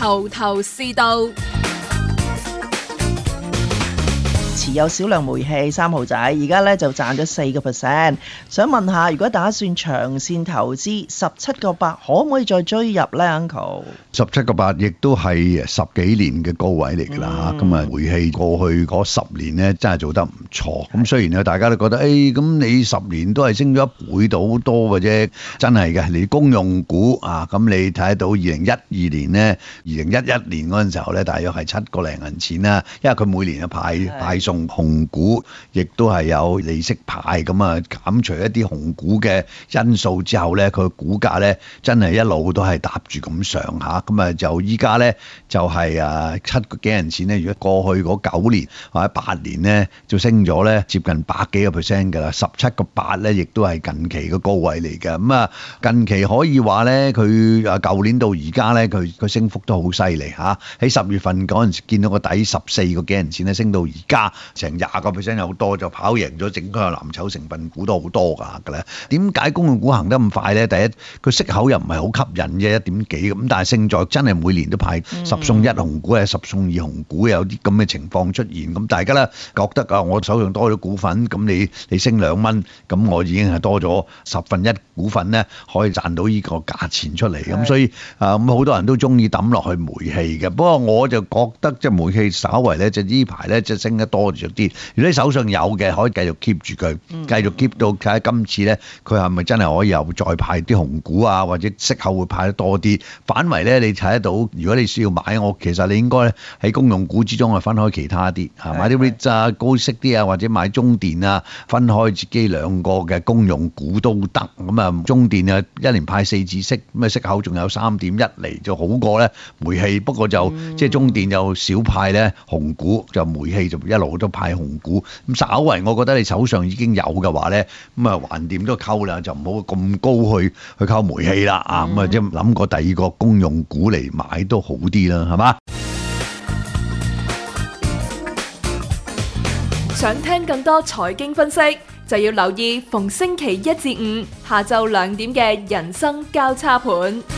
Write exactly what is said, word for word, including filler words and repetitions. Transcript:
頭頭是道。 持有少量煤氣三號仔，而家咧就賺咗四個 percent。想問下，如果打算長線投資，十七個八可唔可以再追入咧 ，Uncle？ 十七個八亦都係十幾年嘅高位嚟㗎啦嚇。咁啊、嗯，煤氣過去嗰十年咧真係做得唔錯。咁雖然咧大家都覺得，誒咁你十年都係升咗一倍到好多嘅啫，真係嘅。你公用股啊，咁你睇到二零一二年咧，二零一一年嗰陣時候咧，大約係七個零銀錢啦，因為佢每年嘅派派送。紅股亦都係有利息派，咁啊減除一啲紅股嘅因素之後咧，佢股價咧真係一路都係搭住咁上下，咁啊就依家咧就係啊七個幾銀錢咧，如果過去嗰九年或者八年咧就升咗咧接近百幾個 percent 㗎啦，十七個八咧亦都係近期嘅高位嚟嘅。咁啊近期可以話咧佢啊舊年到而家咧佢佢升幅都好犀利嚇，喺十月份嗰陣時見到個底十四個幾銀錢咧，升到而家成廿個 percent 有好多，就跑贏咗整個藍籌成分股都好多㗎嘅咧。點解公用股行得咁快咧？第一，佢息口又唔係好吸引啫，一點幾咁，但係勝在真係每年都派十送一紅股，係十送二紅股，有啲咁嘅情況出現。咁大家咧覺得啊，我手上多咗股份，咁你你升兩蚊，咁我已經係多咗十分一股份咧，可以賺到呢個價錢出嚟。咁所以啊，咁好多人都中意抌落去煤氣嘅。不過我就覺得即係煤氣稍為咧，就呢排咧即係升得多咗啲。如果你手上有嘅，可以繼續 keep 住佢，繼續 keep 到睇下今次咧，佢係咪真係可以又再派啲紅股啊，或者息口會派得多啲？反為咧，你睇得到，如果你需要買，我其實你應該喺公用股之中係分開其他啲，嚇買啲 REITs 啊高息啲啊，或者買中電啊，分開自己兩個嘅公用股都得。咁啊，中電啊一年派四次息，咁啊息口仲有三點一厘，就好過咧煤氣。不過就、嗯、即係中電又少派咧紅股，就煤氣就一路都派紅股。咁稍為我覺得你手上已經有嘅話咧，咁啊橫掂都溝啦，就唔好咁高去去溝煤氣啦啊！咁啊即係諗過第二個公用股嚟買都好啲啦，係嘛？ 想聽更多財經分析，就要留意逢星期一至五下晝兩點嘅人生交叉盤。